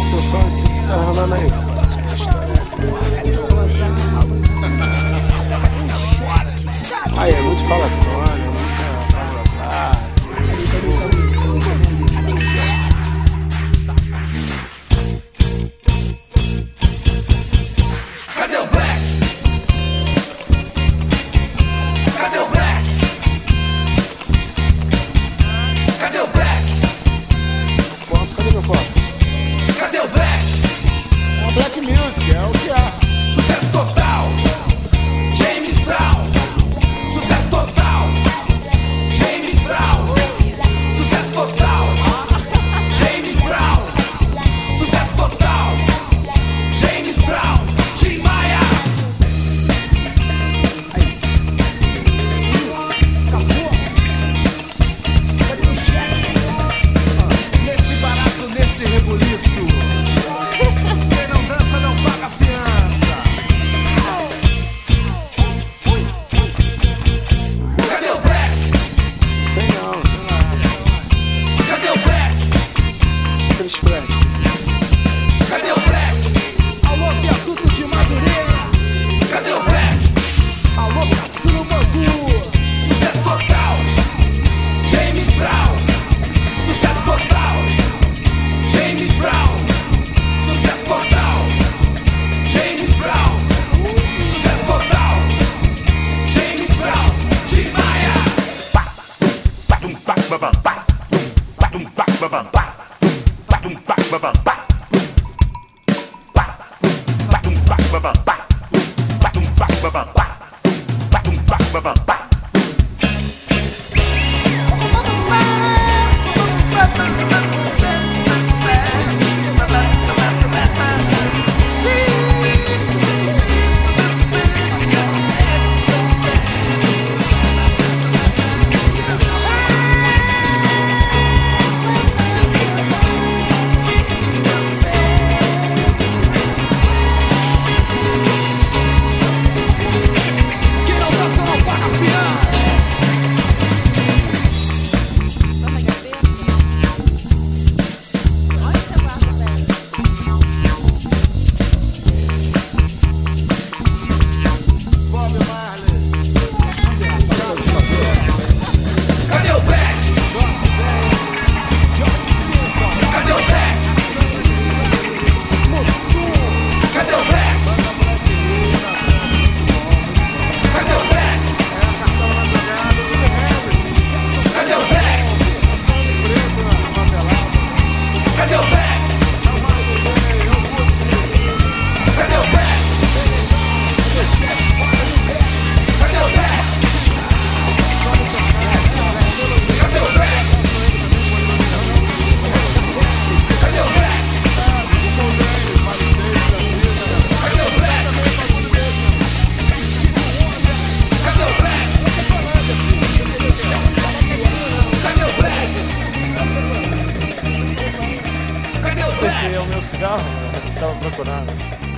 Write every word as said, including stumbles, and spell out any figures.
Pessoal, esse que tá rolando aí. Aí é muito falatório, é muita blá blá blá. Cadê o Black? Cadê o Black? Cadê o Black? Copo, cadê meu copo? Cadê o Black? É o Black Music, é o que é. Sucesso total. James Brown. Sucesso total. James Brown. Sucesso total. James Brown. Sucesso total. James Brown. Tim Maia. Nesse barato, nesse rebuliço, quem não dança não paga fiança. Cadê o Black? Sei não, sei lá. Cadê o Black? Aqueles flat. Cadê o Black? Alô, viaduto de Madureira. Cadê o Black? Alô, Cassino Bangu. Sucesso total. James Brown. Sucesso total. James Brown. Sucesso total. James Brown. Sucesso total. James Brown. Tim Maia. Quem não dança não paga fiança. Bob Marley. Cadê o Black? Jorge Ben. George Clinton. Cadê o Black? Mussum. Cadê o Black? Banda brasileira. Cadê o Black? É a cartão na jogada. Jimi Hendrix. Cadê o Black? Sangue preto na favelada. Cadê o Black? É o mais do bem, eu vou. Cadê o Black? Cadê o Black? Cadê o Black? Cadê o Black? Cadê o Black? Cadê o Black? Cadê o Black? Cadê o Black? Esse é o meu cigarro, eu tava procurando.